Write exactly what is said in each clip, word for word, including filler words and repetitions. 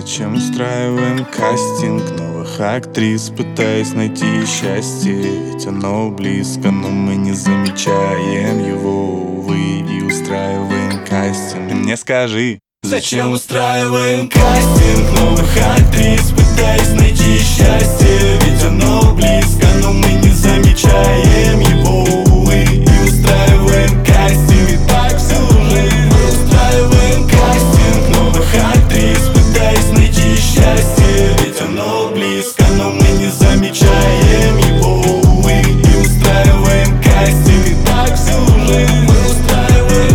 Зачем устраиваем кастинг новых актрис, пытаясь найти счастье? Ведь оно близко, но мы не замечаем его, увы. И устраиваем кастинг. Ты мне скажи, зачем устраиваем кастинг новых актрис, пытаясь найти счастье? Ведь оно близко, но мы не замечаем его, увы. И устраиваем кастинг, и так всю жизнь. Мы устраиваем кастинг новых актрис, пытаясь найти счастье. Ведь оно близко, но мы не замечаем его, увы. И устраиваем кастинг, и так всю жизнь. Мы устраиваем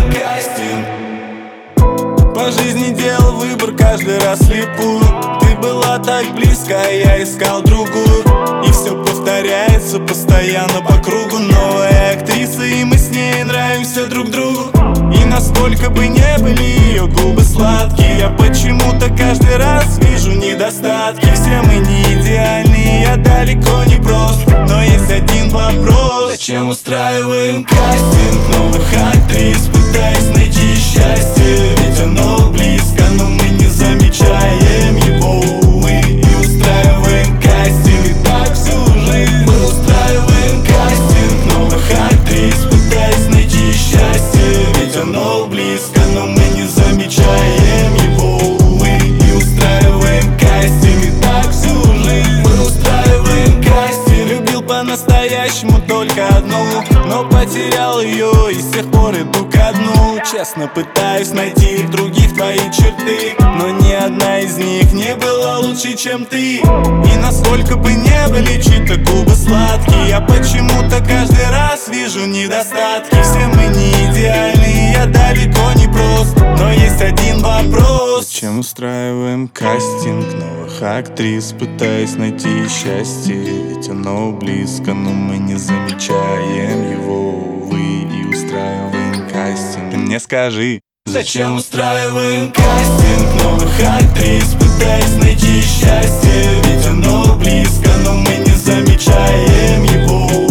кастинг. По жизни делал выбор каждый раз слепую. Ты была так близко, а я искал другую. И все повторяется постоянно по кругу. Новая актриса, и мы с ней нравимся друг другу. И насколько бы не были ее губы сладкие, я почему-то каждый раз вижу недостатки. Все мы не идеальны, я далеко не прост. Но есть один вопрос: зачем устраиваем кастинг новых актрис, пытаясь найти счастье? Ведь оно близко, но мы не замечаем его, увы. И устраиваем кастинг, и так всю жизнь. Мы устраиваем кастинг новых актрис, пытаясь найти счастье. Ведь оно близко, но мы не замечаем его, увы. И устраиваем кастинг, и так всю жизнь. Мы устраиваем кастинг. Любил по-настоящему только одну, но потерял ее, и с тех пор иду ко дну. Честно пытаюсь найти в других твои черты, но ни одна из них не была лучше, чем ты. И насколько бы не были чьи-то губы сладкие, я почему-то каждый раз вижу недостатки. Все мы не идеальны, я далеко не прост. Но есть один вопрос: зачем устраиваем кастинг новых актрис, пытаясь найти счастье? Ведь оно близко, но мы не замечаем его, увы. И устраиваем кастинг. Ты мне скажи, зачем устраиваем кастинг новых актрис, пытаясь найти счастье? Ведь оно близко, но мы не замечаем его,